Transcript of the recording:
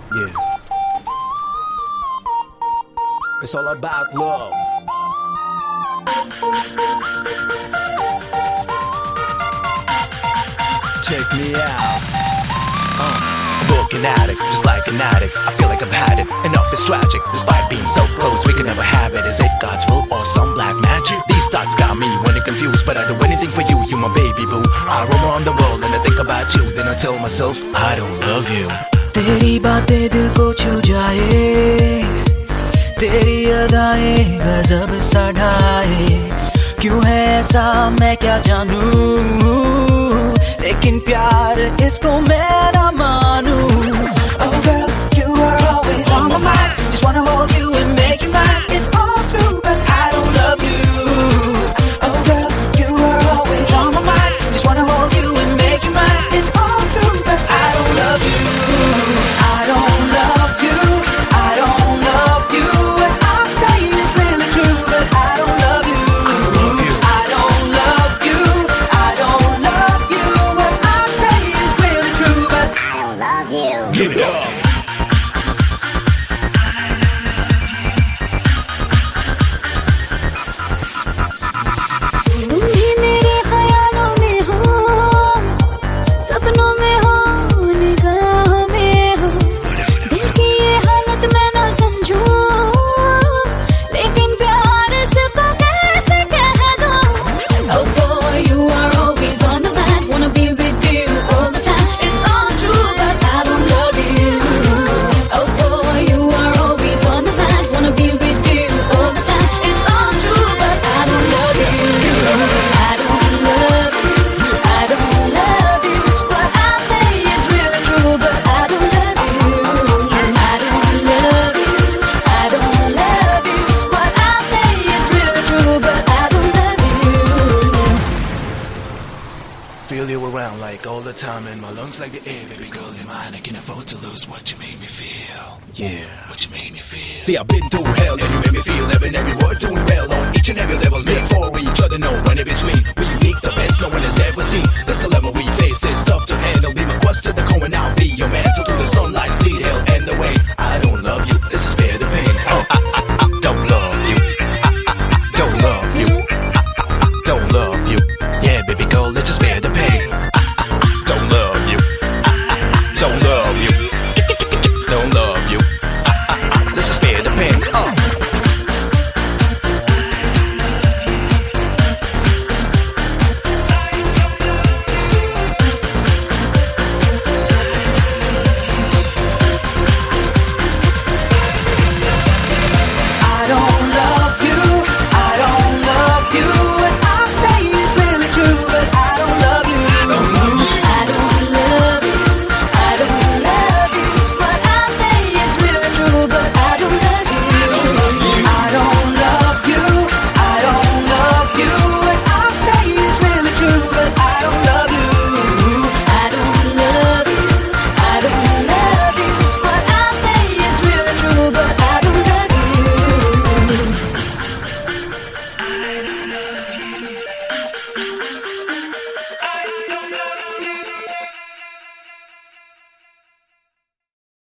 Yeah. It's all about love. Check me out. Looking at it, just like an addict. I feel like I've had it, enough is tragic. Despite being so close, we can never have it. Is it God's will or some black magic? These thoughts got me running confused, but I'd do anything for you, you my baby boo. I roam around the world and I think about you, then I tell myself, I don't love you. तेरी बातें दिल को छू जाए, तेरी अदाएं गजब सा ढाए. क्यों है ऐसा मैं क्या जानूं, लेकिन प्यार इसको मैं ना मानूं. Oh girl, you are always on my mind. Just wanna hold you and make you mine. It's all true, but I don't love you. Oh girl, you are always on my mind. Just wanna hold you and make you mine. It's all true, but I don't love you. I don't love you. I don't love you. What I say is really true, but I don't love you. I don't love you. I don't love you. I don't love you. What I say is really true, but I don't love you. Give it up. तुम भी मेरे ख्यालों में हो, सपनों में हो, निगाहों में हो. दिल की ये हालत मैं ना समझूं, लेकिन प्यार इसको कैसे कह दूं. Oh boy, you are always on the mind. Wanna be with you all the time. It's all true, but I don't love you. Oh boy, you are always on the mind. Wanna be with you all the time. It's all true, but I don't love you. I don't love you. I don't love you. What I say is really true, but I don't love you. I don't love you. I don't love you. What I say is really true, but I don't love you. Feel you around like all the time in my lungs like the air. Baby girl, you're mine. I can't afford to lose what you made me feel. Yeah, what you made me feel. See, I've been through hell and you made me feel every word doing well on each and every level. Live for each other, no one in between. We unique, the best no one has ever seen. This dilemma we face is tough to handle. Be my quest to the going out.